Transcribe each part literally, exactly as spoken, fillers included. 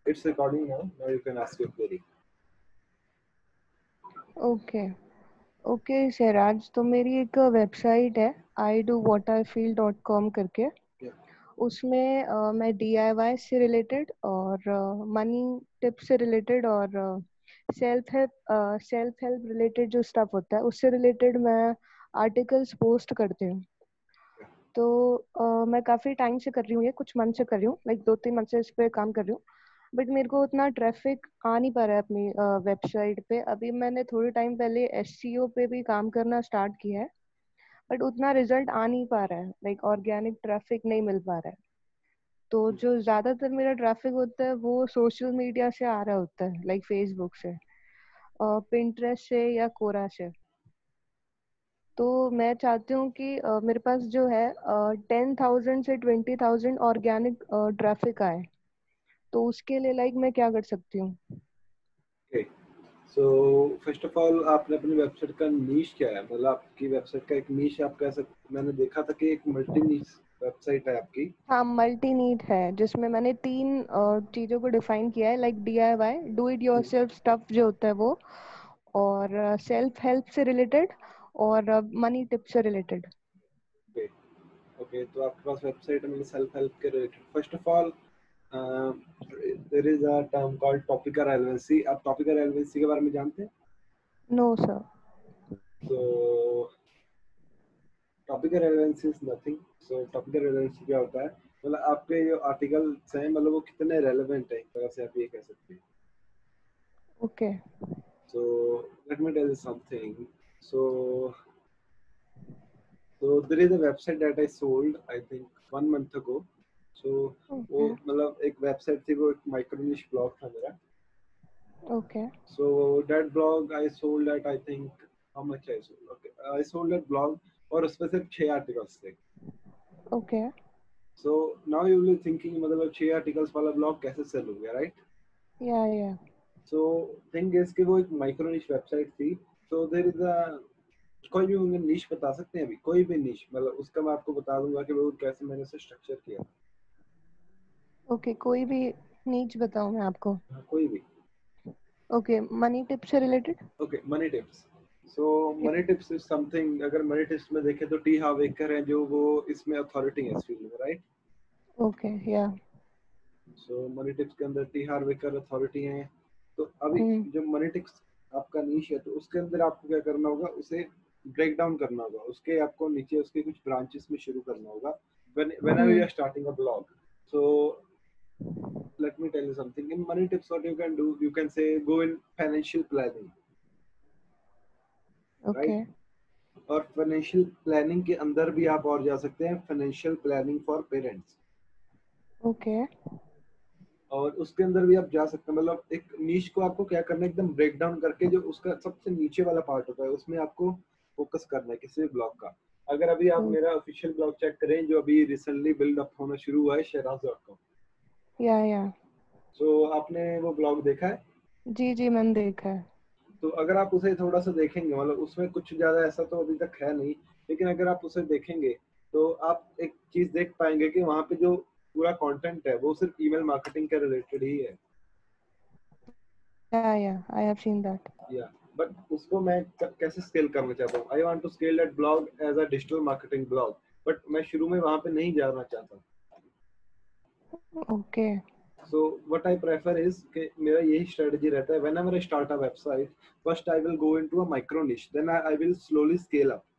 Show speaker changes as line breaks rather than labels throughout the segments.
It's recording now. Now you can ask your query.
Okay okay Siraj, तो मेरी एक website है I do what I feel dot com करके।
Yeah.
उसमें uh, मैं डी आई वाई से रिलेटेड और मनी uh, टिप से रिलेटेड और self help self help related जो स्टफ होता है उससे रिलेटेड मैं आर्टिकल्स पोस्ट करती हूँ। तो uh, मैं काफ़ी टाइम से कर रही हूँ, ये कुछ मंथ से कर रही हूँ, लाइक दो तीन मंथ से इस पे काम कर रही हूँ। बट मेरे को उतना ट्रैफिक आ नहीं पा रहा है अपनी वेबसाइट पे। अभी मैंने थोड़े टाइम पहले एसईओ पे भी काम करना स्टार्ट किया है, बट उतना रिजल्ट आ नहीं पा रहा है, लाइक ऑर्गेनिक ट्रैफिक नहीं मिल पा रहा है। तो जो ज़्यादातर मेरा ट्रैफिक होता है वो सोशल मीडिया से आ रहा होता है, लाइक फेसबुक से, पिंटरेस्ट से या कोरा से। तो मैं चाहती हूँ कि uh, मेरे पास जो है टेन थाउजेंड से ट्वेंटी थाउजेंड ऑर्गेनिक ट्रैफिक आए, तो उसके लिए लाइक मैं क्या कर सकती हूँ?
Okay. So first of all, आपने अपनी वेबसाइट का नीश क्या है? मतलब आपकी वेबसाइट का एक नीश आप कह सकते, मैंने देखा था कि एक मल्टी नीश वेबसाइट है आपकी।
हाँ, मल्टी नीड है जिसमें मैंने तीन uh, चीज़ों को डिफाइन किया है, like D I Y, do it yourself stuff जो होता है वो, और सेल्फ हेल्प से रिलेटेड, और मनी टिप से रिलेटेड।
ओके ओके, तो आपके पास वेबसाइट है मतलब सेल्फ हेल्प के related. First of all there is a term called topic relevancy. आप टॉपिक रेलेवेंसी के बारे में जानते हैं?
No sir.
तो topic relevancy is nothing. So topic relevancy क्या होता है, मतलब आपके जो आर्टिकल्स हैं मतलब वो कितने रेलेवेंट है, एक तरह से आप ये कह सकते हैं।
Okay
So let me tell you something. So so there is a website that I sold I think one month ago. So वो
ओके
मतलब एक वेबसाइट थी, वो एक माइक्रो निश ब्लॉग था मेरा।
Okay
So that blog I sold at I think how much I sold? Okay, I sold that blog और उसमें सिर्फ छह आर्टिकल्स थे।
Okay
So now you will be thinking मतलब छह आर्टिकल्स वाला ब्लॉग कैसे सेल हो गया, राइट?
या या
So थिंग इज कि वो एक माइक्रो निश वेबसाइट थी। So there is a कोई भी मुझे निश बता सकते हैं अभी, कोई भी निश, मतलब उसका मैं आपको बता दूंगा कि वो कैसे मैंने उसे स्ट्रक्चर किया।
ओके, कोई भी नीच बताऊँ मैं आपको?
हाँ, कोई भी।
ओके, मनी टिप से related.
Okay, money tips. So money tips is something, अगर मनी टिप्स में देखें तो टी हावेकर हैं जो वो इसमें अथॉरिटी है इस फील्ड में, राइट?
ओके या
सो मनी टिप्स के अंदर टी हावेकर अथॉरिटी हैं। तो अभी
हम्म
जो मनी टिप्स आपका नीश है तो उसके अंदर आपको क्या करना होगा, उसे ब्रेक डाउन करना होगा, उसके आपको नीचे उसके कुछ ब्रांचेस में शुरू करना होगा when whenever you
hmm
are starting a blog. So let me tell you something. In money tips, what you can do, you can say go in financial planning, right?
Okay
और financial planning के अंदर भी आप और जा सकते हैं, financial planning for parents.
Okay
और उसके अंदर भी आप जा सकते हैं, मतलब एक नीश को आपको क्या करना है, एकदम ब्रेक डाउन करके जो उसका सबसे नीचे वाला पार्ट होता है उसमें आपको फोकस करना है किसी भी ब्लॉग का। अगर अभी आप मेरा ऑफिशियल ब्लॉग चेक करें जो अभी रिसेंटली बिल्ड अप होना शुरू हुआ है, शेराज डॉट कॉम।
या या
सो आपने वो ब्लॉग देखा है?
जी जी, मैंने देखा है।
तो अगर आप उसे थोड़ा सा देखेंगे, मतलब उसमें कुछ ज्यादा ऐसा तो अभी तक है नहीं, लेकिन अगर आप उसे देखेंगे तो आप एक चीज देख पाएंगे कि वहाँ पे जो पूरा कंटेंट है वो सिर्फ ईमेल मार्केटिंग के रिलेटेड ही है।
या yeah I have seen that.
Yeah but उसको मैं क- कैसे स्केल करना चाहता हूँ, I want to scale that blog as a digital marketing blog, but मैं शुरू में वहाँ पे नहीं जाना चाहता।
Okay
so what I prefer is कि मेरा यही स्ट्रेटजी रहता है, whenever I start a website first I will go into a micro निश, then I will slowly scale up.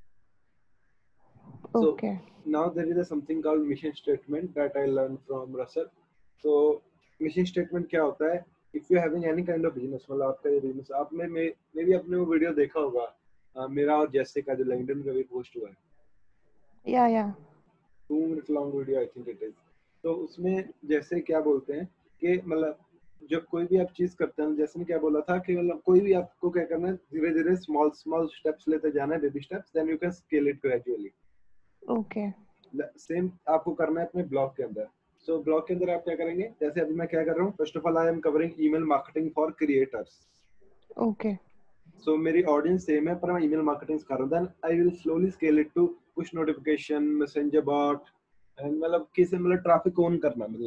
So
okay
now there is a something called mission statement that I learned from Russell. So mission statement क्या होता है? If you are having any kind of business, मतलब आपका ये business, आपने मे मे भी आपने वो वीडियो देखा होगा, अ, मेरा और जैसे का जो लिंक्डइन पे भी पोस्ट हुआ है,
या या
two minute long video I think it is. तो उसमें जैसे क्या बोलते हैं कि मतलब जब कोई भी आप चीज करते हैं, जैसे ने क्या बोला था कि मतलब कोई भी आपको क्या करना है, धीरे धीरे स्मॉल स्मॉल स्टेप्स लेते जाना है, baby steps, then you can scale it gradually.
Okay
same आपको करना है अपने ब्लॉग के अंदर। सो so, ब्लॉग के अंदर आप क्या करेंगे, जैसे अभी मैं क्या कर रहा हूँ, first of all I am covering email marketing for creators.
Okay
so मेरी ऑडियंस सेम है पर मैं ईमेल मार्केटिंग कर रहा हूँ, then I will slowly scale it to push notification, messenger bot, and मतलब किसी मतलब ट्रैफिक ऑन करना, मतलब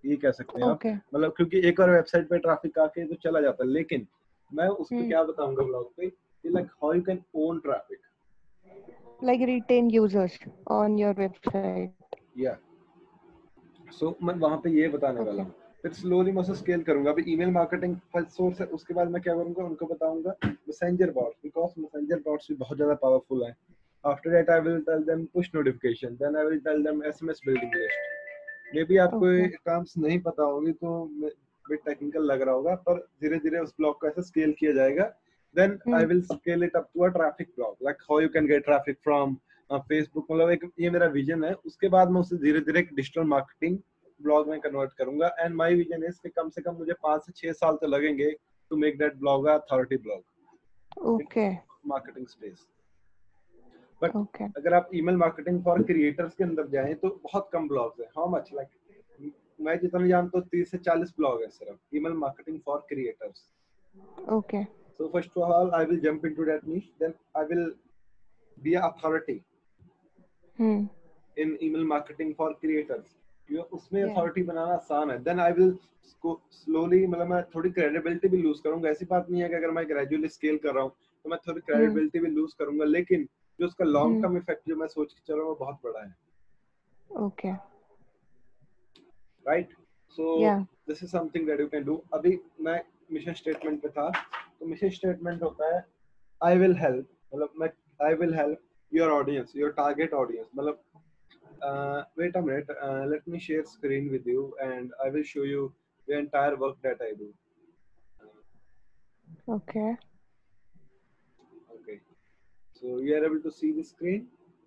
ये कह सकते हैं आप।
Okay.
मतलब क्योंकि एक और वेबसाइट पे ट्रैफिक आके तो चला जाता है, लेकिन मैं उस पे
Hmm.
क्या बताऊंगा ब्लॉग पे कि like how you can own traffic,
Like retain users on your website.
या सो मैं वहां पे ये बताने वाला
Okay.
हूँ। फिर स्लोली मैं उसे स्केल करूंगा। अभी ईमेल मार्केटिंग फर्स्ट सोर्स है, उसके बाद मैं क्या करूंगा उनको बताऊंगा messenger bots, because messenger bots भी बहुत ज्यादा पावरफुल है। After that I will tell them push notification, then I will tell them SMS building list. Maybe आपको ये
Okay.
टर्म्स नहीं पता होगी तो बिट टेक्निकल लग रहा होगा, पर धीरे धीरे उस ब्लॉग को ऐसे स्केल किया जाएगा। Then I
Hmm.
Will scale it up to a traffic blog, like how you can get traffic from Facebook. मतलब एक ये मेरा विजन है। उसके बाद मैं उसे धीरे धीरे एक डिजिटल मार्केटिंग ब्लॉग में कन्वर्ट करूंगा। एंड माय विजन इज कि कम से कम मुझे पाँच से छह साल तो लगेंगे to make that blog a authority blog in
Okay.
Marketing space. But
Okay.
अगर आप ईमेल मार्केटिंग फॉर क्रिएटर्स के अंदर जाएं तो बहुत कम ब्लॉग्स हैं। हाउ मच, लाइक मैं जितना जानता हूँ तीस से चालीस ब्लॉग है सिर्फ email marketing for creators.
Okay.
So first of all, I will jump into that niche. Then I will be an authority
Hmm.
in email marketing for creators. ये उसमें
Yeah.
अथॉरिटी बनाना आसान है। देन आई विल स्लोली, मतलब मैं थोड़ी credibility भी loose करूंगा। ऐसी बात नहीं है कि अगर मैं ग्रेजुअली स्केल कर रहा हूँ तो मैं थोड़ी
Hmm.
क्रेडिबिलिटी भी लूज करूंगा, लेकिन जो उसका लॉन्ग
Hmm.
टर्म इफेक्ट जो मैं सोच के चल रहा हूँ वो बहुत बड़ा है।
Okay.
Right, so
Yeah.
This is something that you can do. अभी मैं मिशन स्टेटमेंट पे था, तो मिशन स्टेटमेंट होता है आई विल हेल्प, मतलब मैं I will help your audience, your target audience. मतलब Uh, wait a minute. Uh, let me share screen with you, and I will show you the entire work that I do. Uh,
Okay.
okay. So you are able to see the screen.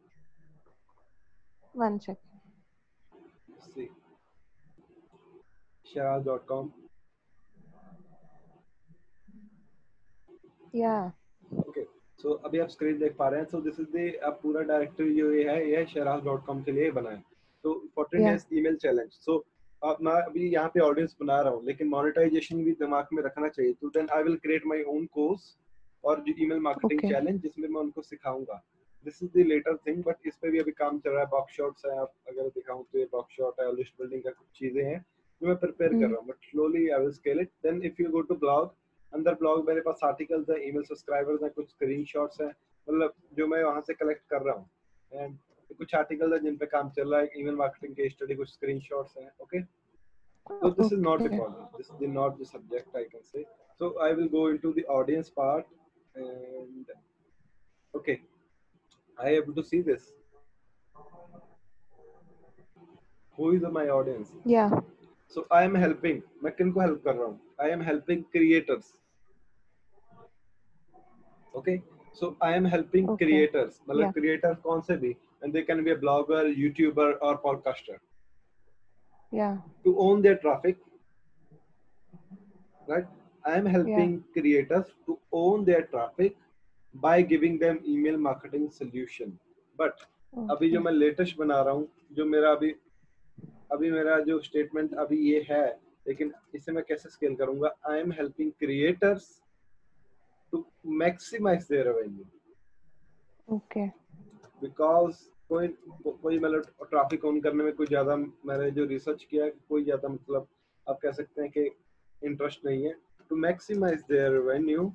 One second.
Let's see. Sharaz dot com.
Yeah.
Okay. So अभी आप screen देख पा रहे हैं। So this is the अब पूरा directory जो ये है ये शराज डॉट कॉम के लिए बना है। तो fourteen
Yeah.
Days email challenge. So अब मैं अभी यहाँ पे ऑडियंस बना रहा हूँ, लेकिन मोनेटाइजेशन भी दिमाग में रखना चाहिए। तो then I will create my own course और जो ईमेल मार्केटिंग
Okay.
चैलेंज जिसमें मैं उनको सिखाऊंगा। This is the later thing, but इस पे भी अभी काम चल रहा है। बॉक्स शॉट्स है, आप अगर दिखाऊं तो ये बॉक्स शॉट है और लिस्ट बिल्डिंग का कुछ चीजें हैं जो मैं प्रिपेयर कर
Hmm.
रहा हूँ। But slowly I will scale it. Then if you go to blog, अंदर ब्लॉग मेरे पास आर्टिकल्स है, ईमेल सब्सक्राइबर्स हैं, कुछ स्क्रीनशॉट्स हैं, मतलब जो मैं वहां से कलेक्ट कर रहा हूँ। एंड कुछ आर्टिकल है जिन पे काम चल रहा है, ईमेल मार्केटिंग के स्टडी, कुछ स्क्रीनशॉट्स हैं। Okay, so this is not the
Okay.
problem, this is not the subject I can say. So I will go into the audience part, and okay, I able to see this, who is my audience.
Yeah.
So I am helping, मैं किनको help कर रहा हूँ, I am helping creators. Okay, so I am helping
Okay.
creators, मतलब
Yeah.
creators कौन से भी, and they can be a blogger, YouTuber or podcaster,
Yeah.
to own their traffic, right? I am
Yeah.
helping creators to own their traffic by giving them email marketing solution. But अभी जो
Okay.
मैं latest बना रहा हूँ, जो मेरा अभी अभी मेरा जो स्टेटमेंट अभी ये है, लेकिन इसे मैं कैसे स्केल करूंगा? I am helping creators to maximize their revenue,
Okay.
Because कोई कोई मतलब ट्रैफिक ऑन करने में कोई ज्यादा, मैंने जो रिसर्च किया कोई ज्यादा मतलब आप कह सकते हैं कि इंटरेस्ट नहीं है। To maximize their revenue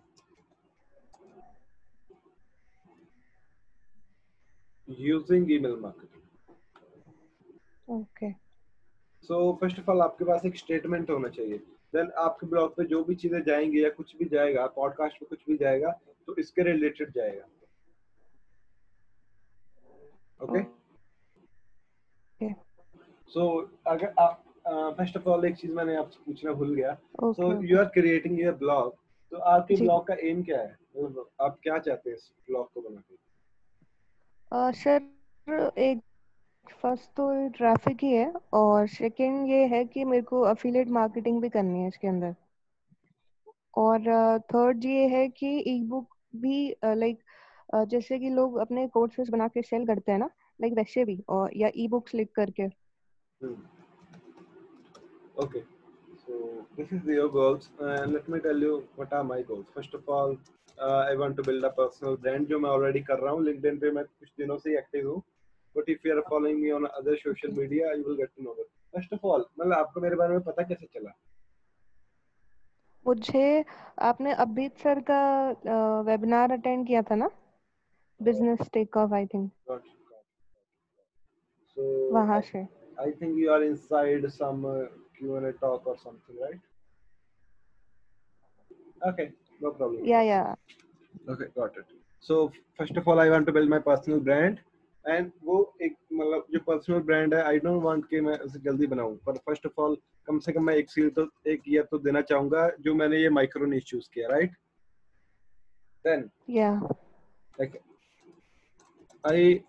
using email marketing.
Okay.
So first of all आपके पास एक स्टेटमेंट होना चाहिए। देन आपके ब्लॉग पे जो भी चीजें जाएंगी या कुछ भी जाएगा, पॉडकास्ट पे कुछ भी जाएगा, तो इसके रिलेटेड जाएगा। Okay,
Okay.
सो अगर आप फर्स्ट ऑफ ऑल एक चीज मैंने आपसे पूछना भूल गया। So
Okay.
You
Okay.
Are creating your blog, तो आपके
जी.
ब्लॉग का एम क्या है? मतलब आप क्या चाहते हैं इस ब्लॉग को बना के?
Uh, सर एक फर्स्ट तो ट्रैफिक ही है और सेकंड ये है कि मेरे को अफिलिएट मार्केटिंग भी करनी है इसके अंदर। और थर्ड ये है कि ई बुक भी लाइक जैसे कि लोग अपने कोर्सेज बना के सेल करते हैं ना, लाइक वैसे भी, और या ई बुक्स लिख करके।
Okay, so this is your goals, and let me tell you what are my goals. First of all, uh, I want to build a personal brand, जो मैं already कर रहा हूँ। LinkedIn पे मैं कुछ दिनों से एक्टिव हूँ, but if you are following me on other social
Okay.
media, you will get to know it. First of all मतलब आपको मेरे बारे में पता कैसे चला?
मुझे आपने अभित सर का वेबिनार अटेंड किया था ना, business take off I think,
Got it, got it. So
वहां
I,
से.
I think you are inside some uh, Q and A talk or something, right? Okay, no problem.
या या
Okay, got it. So first of all, I want to build my personal brand, and वो एक मतलब जो personal brand है, I don't want कि मैं उसे जल्दी बनाऊं, पर first of all कम से कम मैं एक सील तो एक ईयर तो देना चाहूंगा जो मैंने ये माइक्रो niche choose किया, right? Then
या
like I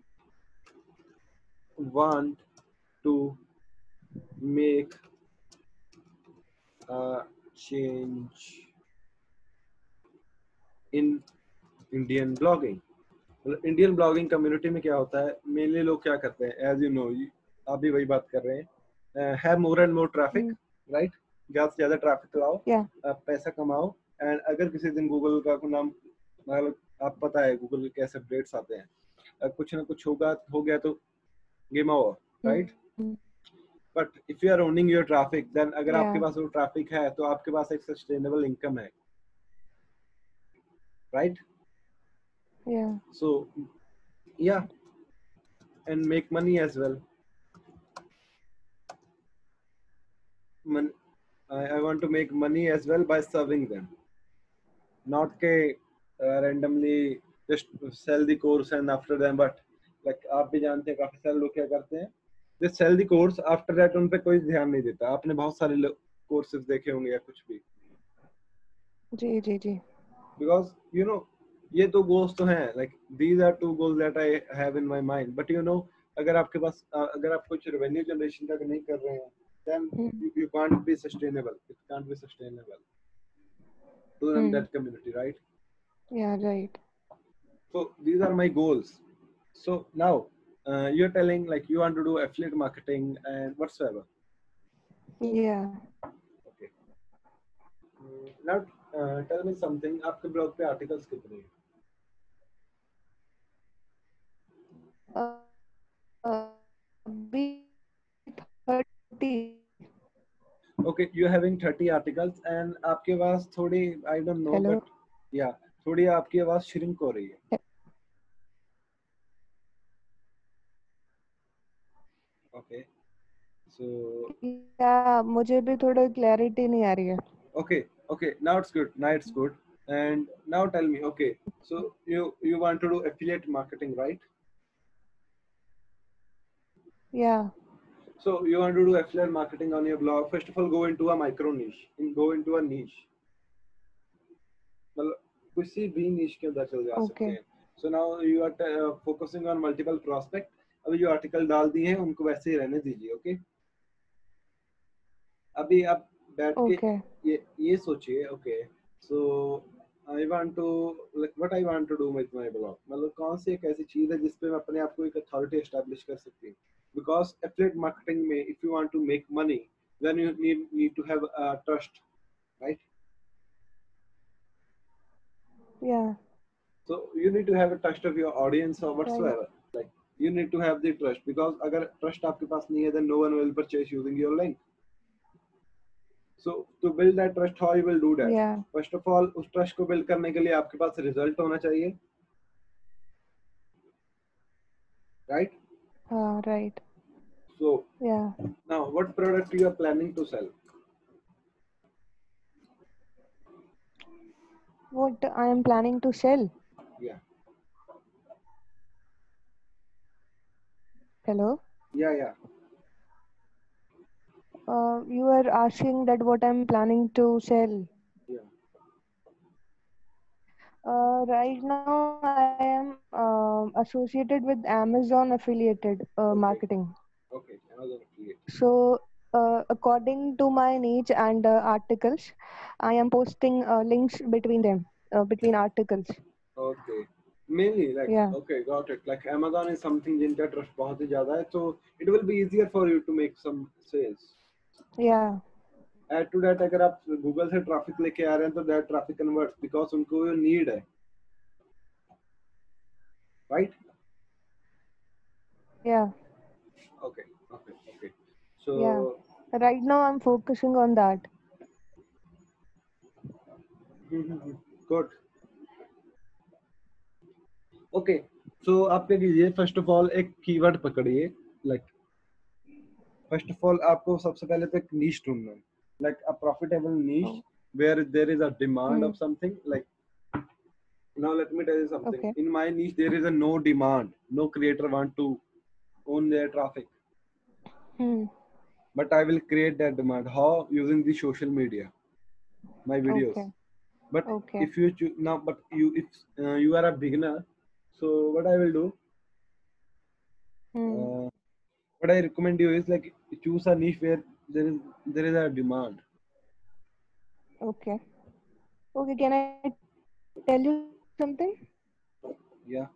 want to make a change in Indian blogging. मतलब इंडियन ब्लॉगिंग कम्युनिटी में क्या होता है, मेनली लोग क्या करते हैं, एज यू नो, आप भी वही बात कर रहे हैं, have more and more traffic, right? ज्यादा से ज्यादा ट्रैफिक लाओ,
या
आप पैसा कमाओ, एंड अगर किसी दिन गूगल का कोई नाम, मतलब आप पता है गूगल के कैसे अपडेट्स आते हैं, अगर कुछ ना कुछ होगा हो गया तो game over, right? But if you are owning your traffic, then अगर
या
आपके पास वो ट्रैफिक है तो आपके पास एक सस्टेनेबल इनकम है, राइट?
या
सो yeah, and make money as well. Mon- I, I want to make money as well by serving them, not के uh, randomly just sell the course and after them, but like आप भी जानते हैं काफी सारे लोग क्या करते हैं, they sell the course, after that उन पे कोई ध्यान नहीं देता। आपने बहुत सारे कोर्सेज देखे होंगे या कुछ भी,
जी जी जी
because you know ये दो गोल्स तो हैं, like these are two goals that I have in my mind, but you know अगर आपके पास uh, अगर आप कुछ रेवेन्यू जनरेशन तक नहीं कर रहे हैं, then you, you can't be sustainable, it can't be sustainable to run that community, right?
या right
So these are my goals. So now uh, you're telling like you want to do affiliate marketing and whatsoever.
या
Okay. Mm, now uh, tell me something. आपके blog पे articles कितने हैं?
अभी thirty.
Okay, you're having thirty articles and आपकी आवाज थोड़ी, I don't know,
hello.
but yeah, थोड़ी आपकी आवाज shrink हो रही है. Okay, so
या मुझे भी थोड़ा क्लैरिटी नहीं आ रही है.
okay, okay, now it's good, now it's good. And now tell me, okay, so you you want to do affiliate marketing, right?
या
So you want to do affiliate marketing on your blog. First of all, go into a micro niche. Go into a niche. मतलब किसी भी niche के अंदर चले जा सकते
okay.
हैं. So now you are uh, focusing on multiple prospect. अभी जो आर्टिकल डाल दिए हैं उनको वैसे ही रहने दीजिए, ओके? अभी आप बैठ के
ओके.
ये ये सोचिए, okay? So I want to like what I want to do with my blog. मतलब कौन सी एक ऐसी चीज है जिसपे मैं अपने आप को एक अथॉरिटी एस्टैब्लिश कर सकती हूँ? Because affiliate marketing में if you want to make money, then you need need to have uh, trust, right?
या
So you need to have a trust of your audience or
right.
whatsoever. Like you need to have the trust, because अगर trust आपके पास नहीं है, then no one will purchase using your link. So to build that trust, how you will do that?
या
First of all, उस trust को build करने के लिए आपके पास result होना चाहिए, right?
हाँ राइट.
So
या
now, what product you are planning to sell?
what I am planning to sell.
Yeah,
Hello.
yeah, yeah.
Uh, you are asking that what I'm planning to sell.
Yeah.
Uh, right now, I am um associated with Amazon affiliated uh,
Okay.
marketing.
Okay. Amazon affiliate.
So, uh, according to my niche and uh, articles, I am posting uh, links between them, uh, between articles.
Okay. Mainly like
Yeah,
okay, got it. Like Amazon is something जिनका trust बहुत ही ज़्यादा है, so it will be easier for you to make some sales.
yeah,
Add to that, अगर आप Google से traffic लेके आ रहे हैं तो that traffic converts because उनको वो need है, right?
yeah.
Okay. Okay. Okay.
Yeah.
So
Right now I'm focusing on that.
good. Okay. So आप क्या कीजिए, first of all एक keyword पकड़िए, like first of all आपको सबसे पहले तो एक niche ढूंढना है, like a profitable niche
Oh.
where there is a demand
Hmm.
of something. Like now let me tell you something.
Okay.
In my niche there is a no demand, no creator want to own their traffic,
Hmm.
but I will create that demand. How? Using the social media, my videos.
Okay.
But
Okay.
if you choo- now, but you if uh, you are a beginner, so what I will do,
Hmm.
uh, what I recommend you is like choose a niche where there is there is a demand.
Okay. Okay. Can I tell you something?
Yeah,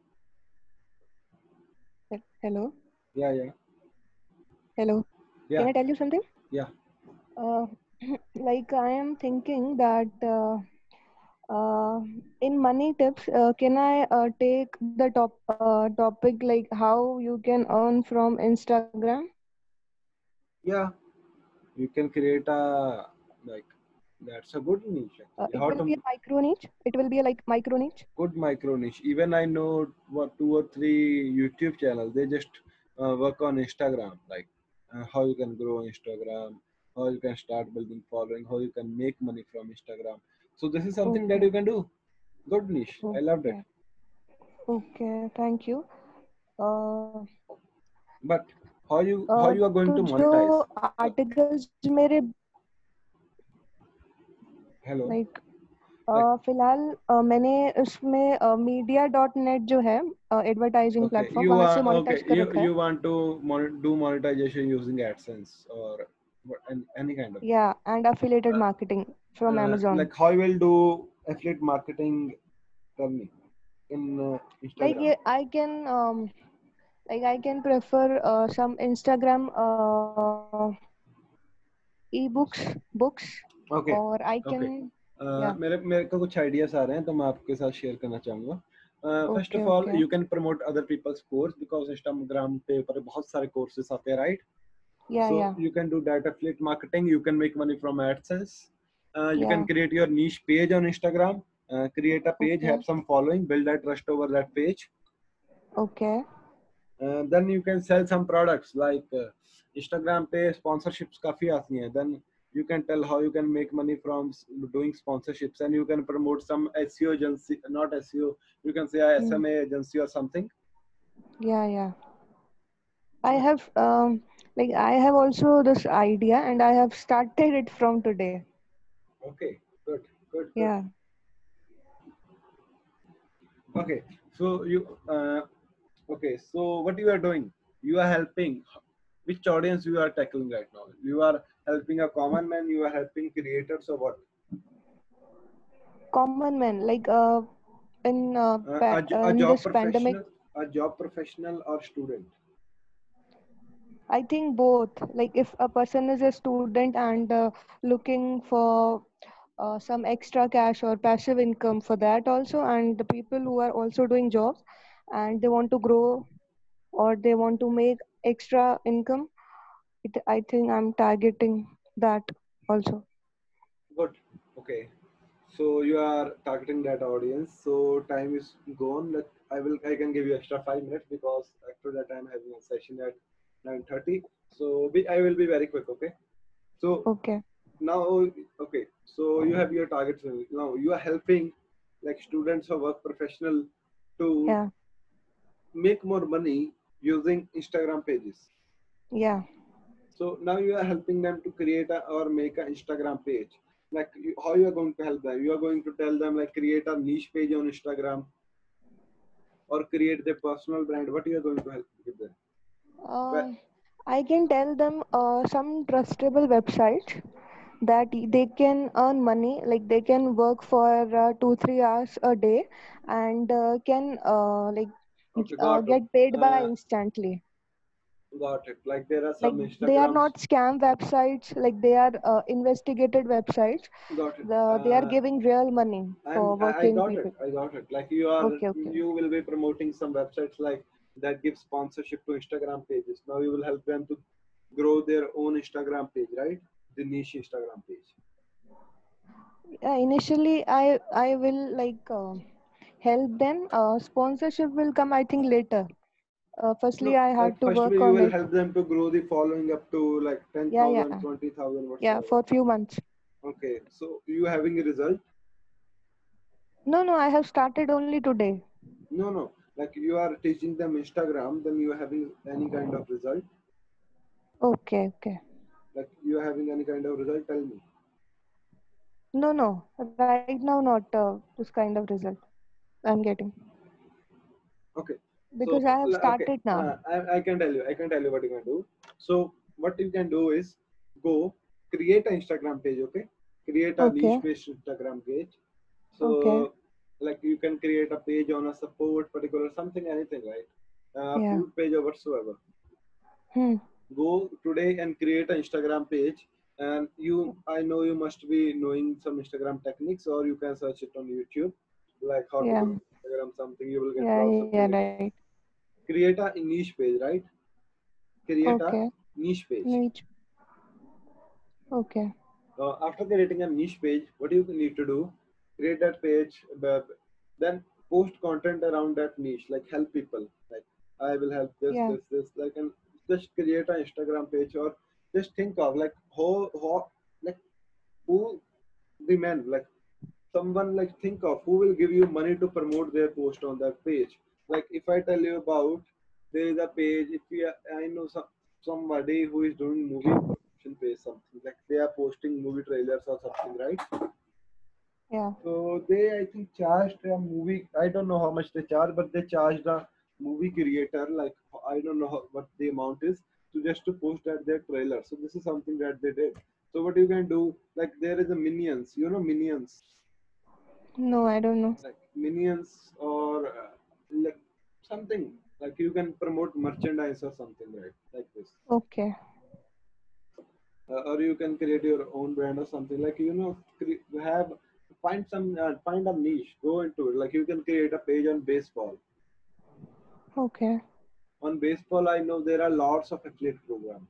He- Hello.
yeah, yeah,
Hello. Can
yeah,
I tell you something?
yeah,
Uh, like I am thinking that uh, uh, in money tips, uh, can I uh, take the top uh, topic like how you can earn from Instagram?
yeah. You can create a like that's a good niche
Uh,
actually.
it
How
will be a
to
micro niche. It will be a like micro niche.
good micro niche. Even I know what two or three YouTube channels. They just uh, work on Instagram, like uh, how you can grow Instagram, how you can start building following, how you can make money from Instagram. So this is something that
Okay.
you can do. Good niche. I loved it.
Okay. Okay. Thank you. Uh,
But how you how
uh,
you are going
तो
to
जो
monetize? Uh,
articles मेरे
hello,
like
like
uh, फिलहाल uh, मैंने उसमें media dot net जो है advertising
okay,
platform
you
वहां से
are okay.
मोनेटाइज कर
You
रखा है.
you want to mon- do monetization using AdSense or what, any, any kind of.
Yeah, and affiliated
Uh,
marketing from
uh,
Amazon.
like how you will do affiliate marketing. Tell me in uh,
Like
Instagram.
yeah, I can um like I can prefer uh, some Instagram uh, ebooks books
Okay,
or I
okay.
can
Uh,
yeah.
मेरे मेरे को कुछ ideas आ रहे हैं तो मैं आपके साथ शेयर करना चाहूँगा. First
Okay,
of all
okay.
You can promote other peoples course because Instagram पे पर बहुत सारे कोर्सेस आते हैं, right?
Yeah,
So
yeah,
you can do that affiliate marketing. You can make money from AdSense. Uh, you can
yeah.
create your niche page on Instagram. Uh, create a page,
Okay,
have some following, build that trust over that page.
okay.
Uh, then you can sell some products like uh, Instagram पे sponsorships काफी आती हैं. Then you can tell how you can make money from s- doing sponsorships, and you can promote some S E O agency, not S E O. You can say a
Hmm.
S M A agency or something.
Yeah, yeah. I have um like I have also this idea and I have started it from today.
Okay, good, good, good.
Yeah.
Okay, so you uh, okay, so what you are doing? You are helping. Which audience you are tackling right now? You are helping a common man. You are helping creators or what?
Common man like uh in uh,
Uh,
pa-
a, j-
uh,
a
in
job
this pandemic.
professional, a job professional or student.
I think both. Like if a person is a student and uh, looking for uh, some extra cash or passive income for that also, and the people who are also doing jobs and they want to grow or they want to make extra income, it, I think I'm targeting that also.
Good. Okay. So you are targeting that audience. So time is gone. Let I will I can give you extra five minutes because after that I'm having a session at nine thirty. So be, I will be very quick. Okay. So
Okay.
now okay. So you have your targets. Now you are helping like students or work professional to
Yeah.
make more money using Instagram pages.
Yeah.
So now you are helping them to create a, or make an Instagram page. Like you, how you are going to help them? You are going to tell them like create a niche page on Instagram or create their personal brand. What you are going to help with them? Well,
Um, I can tell them uh, some trustable websites that y- they can earn money, like they can work for uh, two three hours a day and uh, can uh, like
okay,
uh,
got it.
get paid by
Uh,
instantly.
got it. Like there are
Like
some
they are
Instagrams.
not scam websites, like they are uh, investigated websites.
Got it.
The, they are
Uh,
giving real money
I'm
for
I I
working
got it.
people.
I got it. Like you are
Okay, okay.
you will be promoting some websites like that give sponsorship to Instagram pages. Now you will help them to grow their own Instagram page, right? The niche Instagram page.
Yeah, initially I I will like uh, help them. Uh, sponsorship will come, I think, later. Uh, firstly,
No,
I
like
had to
firstly
work
you
on
will
it.
help them to grow the following up to like
Yeah,
ten thousand,
yeah,
twenty thousand,
yeah.
whatsoever.
For few months.
Okay, so you having a result?
No, no. I have started only today.
No, no. Like you are teaching them Instagram, then you are having any kind of result?
Okay, okay.
Like you are having any kind of result? Tell me.
No, no. Right now, not uh, this kind of result I'm getting
Okay.
because
So
I have
l- okay,
started now.
uh, I, I can tell you. I can tell you what you can do. So what you can do is go create an Instagram page. Okay, create a
Okay,
niche-based Instagram page.
okay.
So like you can create a page on a support particular something anything, right? Uh,
Yeah.
food page or whatsoever.
Hmm.
Go today and create an Instagram page. And you, I know you must be knowing some Instagram techniques, or you can search it on YouTube, like how to
Yeah.
grow Instagram something. You will get
Yeah.
lots of
Yeah.
videos.
Right.
Create a niche page, right? Create a
Okay.
niche page.
Niche. Okay.
Uh, after creating a niche page, what you need to do, create that page, uh, then post content around that niche, like help people. Like I will help this,
Yeah.
this, this. Like and just create an Instagram page, or just think of like how, how like who the man like someone like think of who will give you money to promote their post on that page. Like if I tell you about there is a page, if we are, I know some somebody who is doing movie promotion page something like they are posting movie trailers or something, right?
Yeah.
So they I think charged a movie. I don't know how much they charge, but they charged a movie creator like I don't know how, what the amount is to just to post at their trailer. So this is something that they did. So what you can do, like there is a minions, you know minions,
No, I don't know.
like minions or uh, like something like you can promote merchandise or something, right? Like this,
Okay.
uh, or you can create your own brand or something. Like you know, cre- have find some uh, find a niche, go into it. Like you can create a page on baseball.
Okay.
On baseball, I know there are lots of affiliate programs.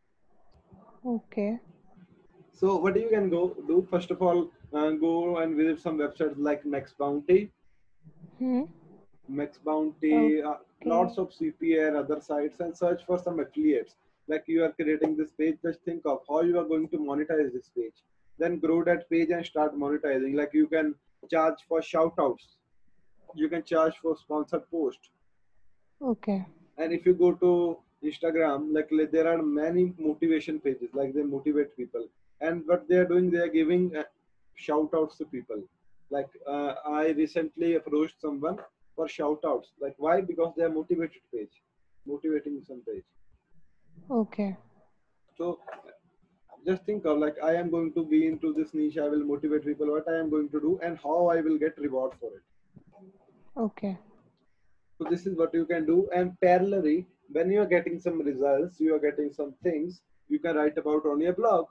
Okay.
So what you can go do first of all, uh, go and visit some websites like Max Bounty,
Hmm.
Max Bounty, uh,
Okay.
lots of C P A and other sites, and search for some affiliates. Like you are creating this page, just think of how you are going to monetize this page. Then grow that page and start monetizing. Like you can charge for shout outs, you can charge for sponsored post.
Okay.
And if you go to Instagram, like like, there are many motivation pages, like they motivate people. And what they are doing, they are giving uh, shout outs to people. Like uh, I recently approached someone for shout outs. Like why? Because they are motivated page, motivating some page.
Okay.
So just think of like I am going to be into this niche. I will motivate people. What I am going to do and how I will get reward for it.
Okay.
So this is what you can do. And parallelly, when you are getting some results, you are getting some things you can write about on your blog.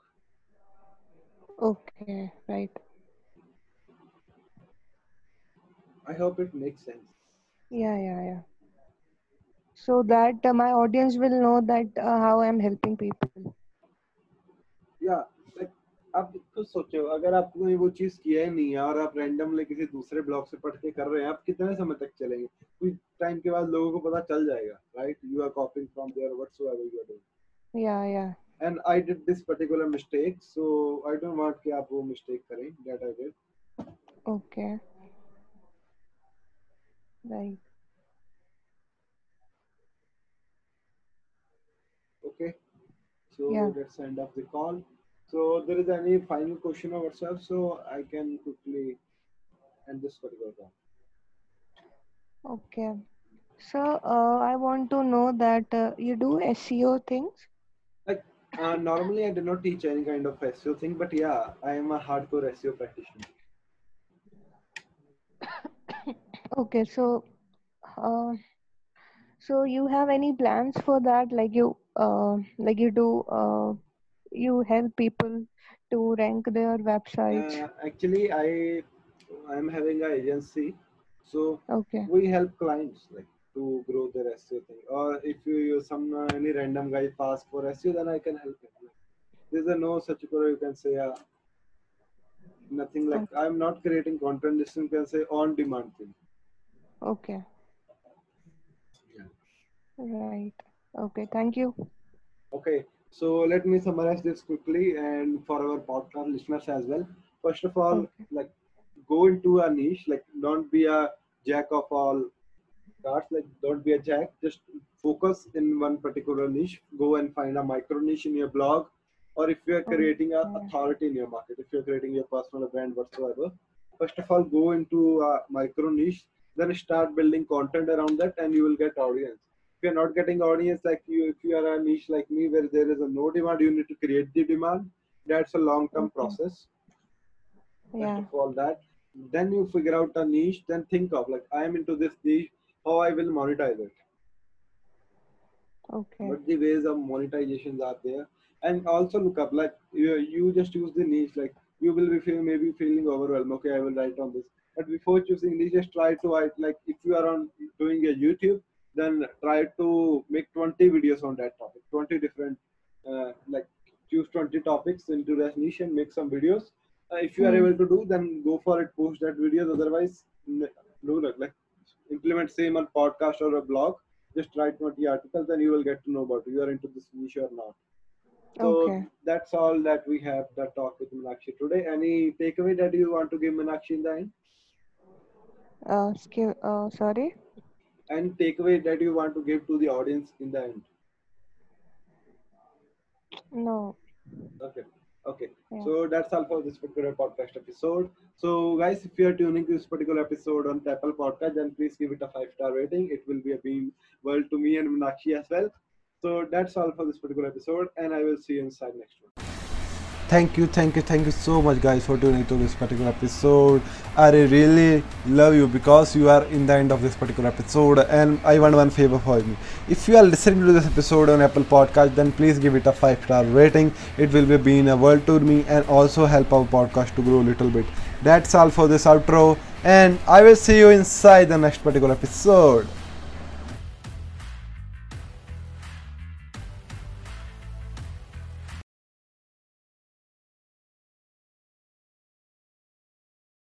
Okay. Right.
I hope it makes sense.
Yeah. Yeah. Yeah. So that uh, my audience will know that uh, how I'm helping people.
या like आप खुद सोचो अगर आपने वो चीज किया ही नहीं है और आप रैंडमली किसी दूसरे ब्लॉग से पढ़ के कर रहे हैं, आप कितने समय तक चलेंगे? कुछ टाइम के बाद लोगों को पता चल जाएगा, right? You are copying from their whatsoever you are doing.
Yeah. Yeah.
And I did this particular mistake, so I don't want कि आप वो मिस्टेक करें that I did.
Okay. Right.
Okay, so
Yeah.
let's end up the call. So there is any final question or WhatsApp, so I can quickly end this particular call.
Okay. So uh, I want to know that uh, you do S E O things.
Like uh, normally I do not teach any kind of S E O thing, but yeah, I am a hardcore S E O practitioner.
Okay. So uh, so you have any plans for that? Like you uh, like you do uh, you help people to rank their websites.
Uh, actually, I I am having an agency, so
Okay.
we help clients like to grow their S E O thing. Or if you use some uh, any random guy task for S E O, then I can help him. There's a no such you can say uh, nothing like
Okay.
I'm not creating content. This you can say on demand thing.
Okay.
Yeah.
Right. Okay. Thank you.
Okay, so let me summarize this quickly and for our podcast listeners as well. First of all,
Okay.
like go into a niche, like don't be a jack of all cards, like don't be a jack, just focus in one particular niche. Go and find a micro niche in your blog, or if you are creating a
Okay.
authority in your market, if you're creating your personal brand whatsoever, first of all, go into a micro niche, then start building content around that, and you will get audience. If you're not getting audience, like you, if you are a niche like me where there is a no demand, you need to create the demand. That's a long term
Okay.
process. First
Yeah.
of all, that then you figure out a niche, then think of like I am into this niche, how I will monetize it,
Okay.
what the ways of monetizations are there, and also look up like you, you just use the niche, like you will be feeling maybe feeling overwhelmed, okay I will write on this, but before choosing niche just try to write, like if you are on doing a YouTube, then try to make twenty videos on that topic, twenty different uh, like choose twenty topics into that niche and make some videos. Uh, if you are
Hmm.
able to do, then go for it, post that videos, otherwise n- do that, like implement same on podcast or a blog, just write twenty articles and you will get to know about you are into this niche or not. So
Okay.
that's all that we have that talk with Meenakshi today. Any takeaway that you want to give Meenakshi in the end?
Uh, skill. Uh, sorry.
And takeaway that you want to give to the audience in the end?
No.
Okay. Okay.
Yeah.
So that's all for this particular podcast episode. So guys, if you are tuning to this particular episode on Apple Podcast, then please give it a five star rating. It will be a beam world to me and Meenakshi as well. So that's all for this particular episode, and I will see you inside next one. Thank you, thank you, thank you so much, guys, for tuning to this particular episode. I really love you because you are in the end of this particular episode, and I want one favor for me. If you are listening to this episode on Apple Podcast, then please give it a five star rating. It will be being a world to me and also help our podcast to grow a little bit. That's all for this outro, and I will see you inside the next particular episode.